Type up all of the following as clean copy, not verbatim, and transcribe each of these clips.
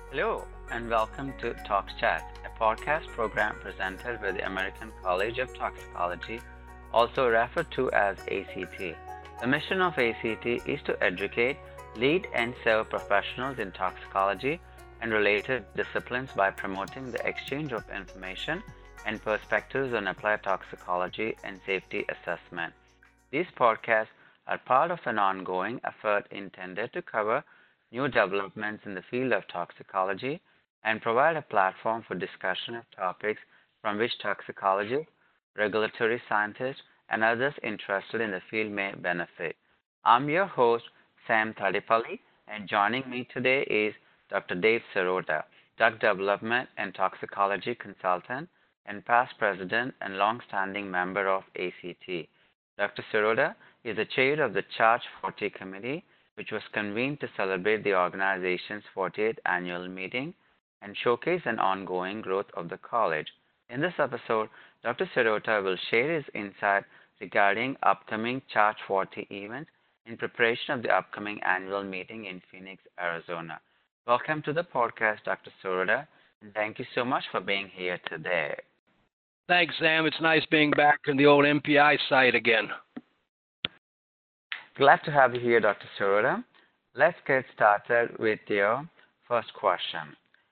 Hello, and welcome to Talks Chat, a podcast program presented by the American College of Toxicology, also referred to as ACT. The mission of ACT is to educate, lead, and serve professionals in toxicology and related disciplines by promoting the exchange of information and perspectives on applied toxicology and safety assessment. These podcasts are part of an ongoing effort intended to cover new developments in the field of toxicology and provide a platform for discussion of topics from which toxicologists, regulatory scientists, and others interested in the field may benefit. I'm your host, Sam Thadipalli, and joining me today is Dr. Dave Sirota, drug development and toxicology consultant and past president and long-standing member of ACT. Dr. Sirota is the chair of the Charge 40 committee, which was convened to celebrate the organization's 40th annual meeting and showcase an ongoing growth of the college. In this episode, Dr. Sirota will share his insight regarding upcoming Charge 40 events in preparation of the upcoming annual meeting in Phoenix, Arizona. Welcome to the podcast, Dr. Sirota, and thank you so much for being here today. Thanks, Sam. It's nice being back on the old MPI site again. Glad to have you here, Dr. Sirota. Let's get started with your first question.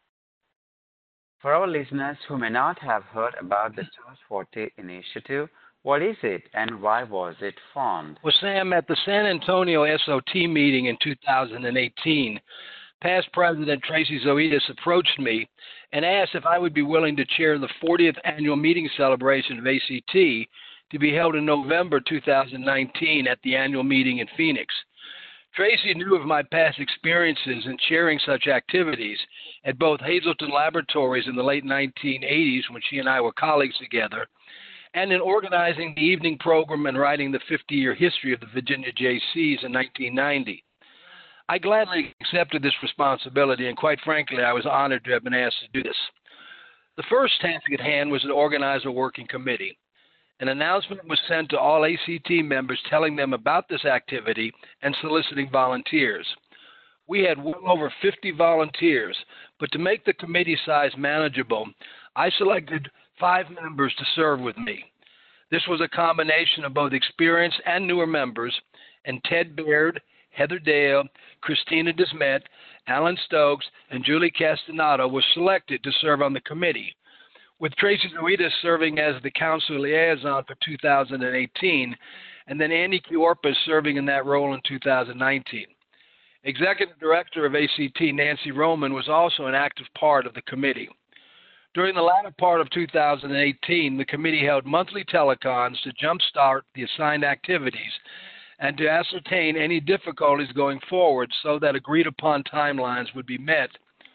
For our listeners who may not have heard about the Charge 40 initiative, what is it and why was it formed? Well, Sam, at the San Antonio SOT meeting in 2018, past President Tracy Zoetis approached me and asked if I would be willing to chair the 40th annual meeting celebration of ACT to be held in November 2019 at the annual meeting in Phoenix. Tracy knew of my past experiences in chairing such activities at both Hazelton Laboratories in the late 1980s when she and I were colleagues together, and in organizing the evening program and writing the 50-year history of the Virginia JCs in 1990. I gladly accepted this responsibility, and quite frankly, I was honored to have been asked to do this. The first task at hand was to organize a working committee. An announcement was sent to all ACT members telling them about this activity and soliciting volunteers. We had well over 50 volunteers, but to make the committee size manageable, I selected 5 members to serve with me. This was a combination of both experienced and newer members, and Ted Baird, Heather Dale, Christina Desmet, Alan Stokes, and Julie Castanado were selected to serve on the committee, with Tracy Zoetis serving as the council liaison for 2018, and then Andy Kiorpa serving in that role in 2019. Executive Director of ACT, Nancy Roman, was also an active part of the committee. During the latter part of 2018, the committee held monthly telecons to jumpstart the assigned activities and to ascertain any difficulties going forward so that agreed-upon timelines would be met.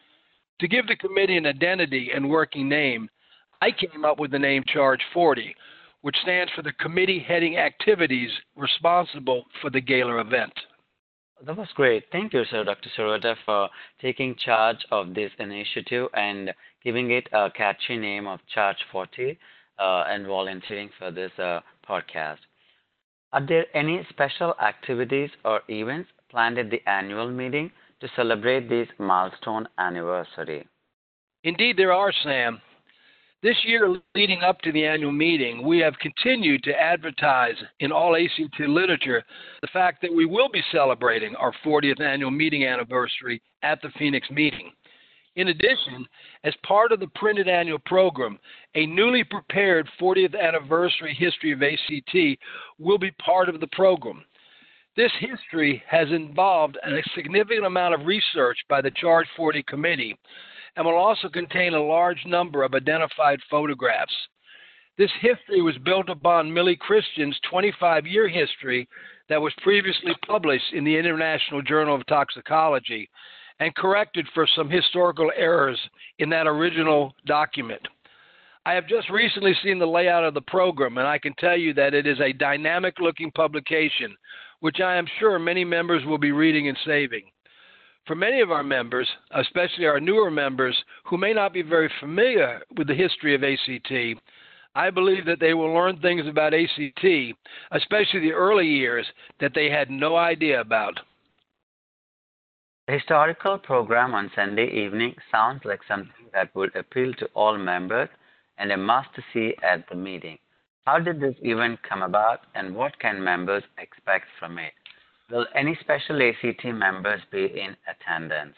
To give the committee an identity and working name, I came up with the name Charge 40, which stands for the committee heading activities responsible for the gala event. That was great. Thank you, sir, Dr. Sirota, for taking charge of this initiative and giving it a catchy name of Charge 40 and volunteering for this podcast. Are there any special activities or events planned at the annual meeting to celebrate this milestone anniversary? Indeed, there are, Sam. This year, leading up to the annual meeting, we have continued to advertise in all ACT literature the fact that we will be celebrating our 40th annual meeting anniversary at the Phoenix meeting. In addition, as part of the printed annual program, a newly prepared 40th anniversary history of ACT will be part of the program. This history has involved a significant amount of research by the Charge 40 committee, and will also contain a large number of identified photographs. This history was built upon Millie Christian's 25-year history that was previously published in the International Journal of Toxicology and corrected for some historical errors in that original document. I have just recently seen the layout of the program, and I can tell you that it is a dynamic-looking publication, which I am sure many members will be reading and saving. For many of our members, especially our newer members who may not be very familiar with the history of ACT, I believe that they will learn things about ACT, especially the early years, that they had no idea about. The historical program on Sunday evening sounds like something that would appeal to all members and a must-see at the meeting. How did this event come about, and what can members expect from it? Will any special ACT members be in attendance?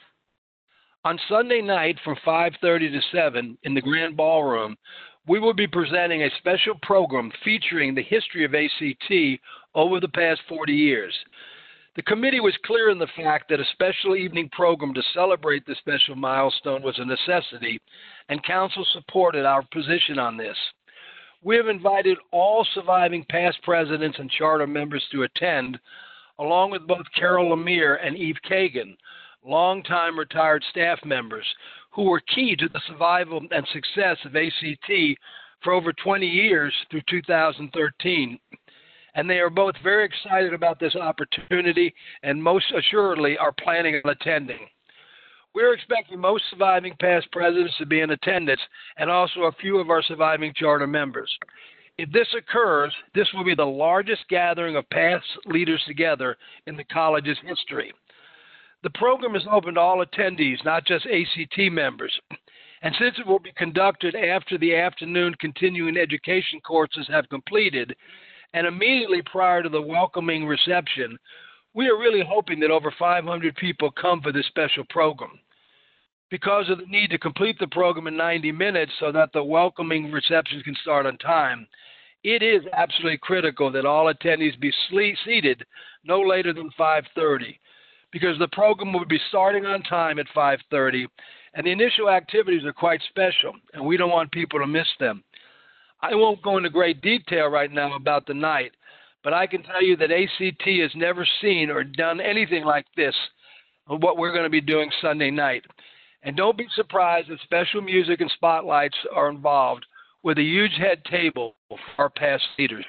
On Sunday night from 5:30 to 7 in the Grand Ballroom, we will be presenting a special program featuring the history of ACT over the past 40 years. The committee was clear in the fact that a special evening program to celebrate this special milestone was a necessity, and Council supported our position on this. We have invited all surviving past presidents and charter members to attend, along with both Carol Lemire and Eve Kagan, longtime retired staff members who were key to the survival and success of ACT for over 20 years through 2013. And they are both very excited about this opportunity and most assuredly are planning on attending. We're expecting most surviving past presidents to be in attendance and also a few of our surviving charter members. If this occurs, this will be the largest gathering of past leaders together in the college's history. The program is open to all attendees, not just ACT members. And since it will be conducted after the afternoon continuing education courses have completed and immediately prior to the welcoming reception, we are really hoping that over 500 people come for this special program. Because of the need to complete the program in 90 minutes so that the welcoming reception can start on time, it is absolutely critical that all attendees be seated no later than 5:30, because the program will be starting on time at 5:30, and the initial activities are quite special, and we don't want people to miss them. I won't go into great detail right now about the night, but I can tell you that ACT has never seen or done anything like this, what we're going to be doing Sunday night. And don't be surprised if special music and spotlights are involved with a huge head table for our past leaders.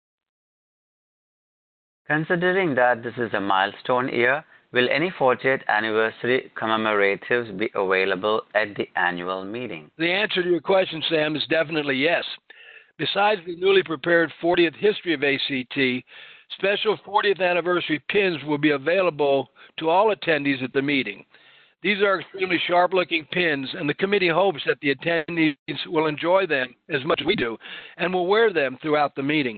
Considering that this is a milestone year, will any 40th anniversary commemoratives be available at the annual meeting? The answer to your question, Sam, is definitely yes. Besides the newly prepared 40th history of ACT, special 40th anniversary pins will be available to all attendees at the meeting. These are extremely sharp-looking pins, and the committee hopes that the attendees will enjoy them as much as we do and will wear them throughout the meeting.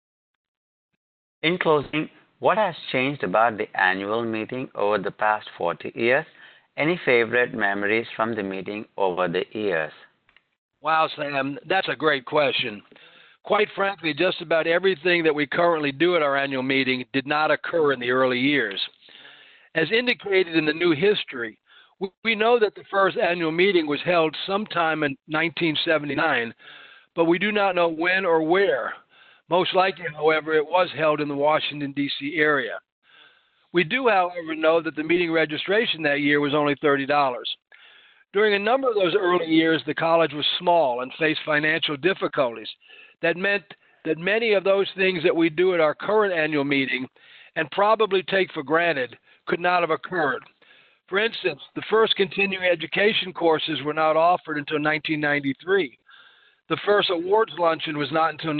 In closing, what has changed about the annual meeting over the past 40 years? Any favorite memories from the meeting over the years? Wow, Sam, that's a great question. Quite frankly, just about everything that we currently do at our annual meeting did not occur in the early years. As indicated in the new history, we know that the first annual meeting was held sometime in 1979, but we do not know when or where. Most likely, however, it was held in the Washington, D.C. area. We do, however, know that the meeting registration that year was only $30. During a number of those early years, the college was small and faced financial difficulties. That meant that many of those things that we do at our current annual meeting and probably take for granted could not have occurred. For instance, the first continuing education courses were not offered until 1993. The first awards luncheon was not until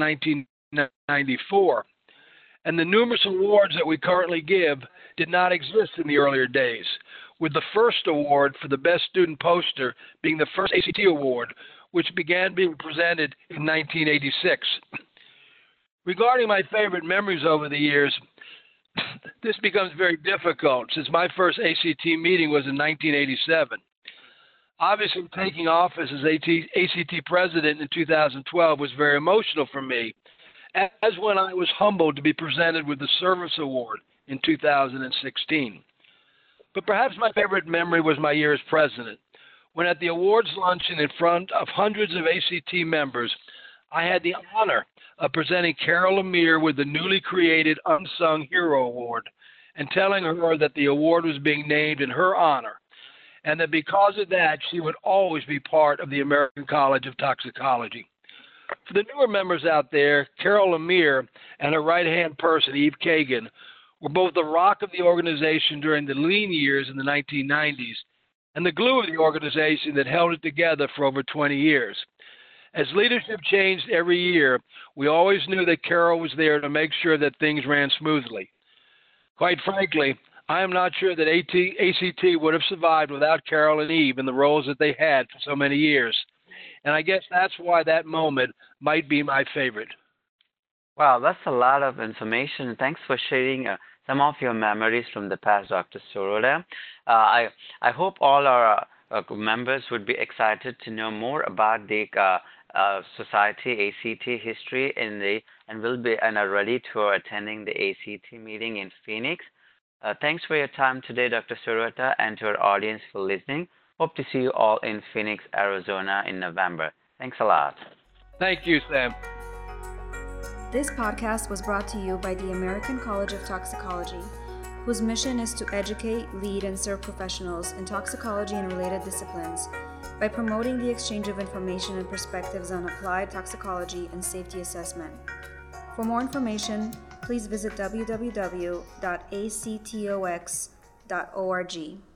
1994. And the numerous awards that we currently give did not exist in the earlier days, with the first award for the best student poster being the first ACT award, which began being presented in 1986. Regarding my favorite memories over the years, this becomes very difficult since my first ACT meeting was in 1987. Obviously, taking office as ACT president in 2012 was very emotional for me, as when I was humbled to be presented with the Service Award in 2016. But perhaps my favorite memory was my year as president, when at the awards luncheon in front of hundreds of ACT members, I had the honor of presenting Carol Lemire with the newly created Unsung Hero Award and telling her that the award was being named in her honor and that because of that, she would always be part of the American College of Toxicology. For the newer members out there, Carol Lemire and her right-hand person, Eve Kagan, were both the rock of the organization during the lean years in the 1990s and the glue of the organization that held it together for over 20 years. As leadership changed every year, we always knew that Carol was there to make sure that things ran smoothly. Quite frankly, I am not sure that ACT would have survived without Carol and Eve in the roles that they had for so many years. And I guess that's why that moment might be my favorite. Wow, that's a lot of information. Thanks for sharing some of your memories from the past, Dr. Sirota. I hope all our members would be excited to know more about the society ACT history and will be and are ready to attending the ACT meeting in Phoenix. Thanks for your time today, Dr. Sirota, and to our audience for listening. Hope to see you all in Phoenix, Arizona in November. Thanks a lot. Thank you, Sam. This podcast was brought to you by the American College of Toxicology, whose mission is to educate, lead, and serve professionals in toxicology and related disciplines by promoting the exchange of information and perspectives on applied toxicology and safety assessment. For more information, please visit www.actox.org.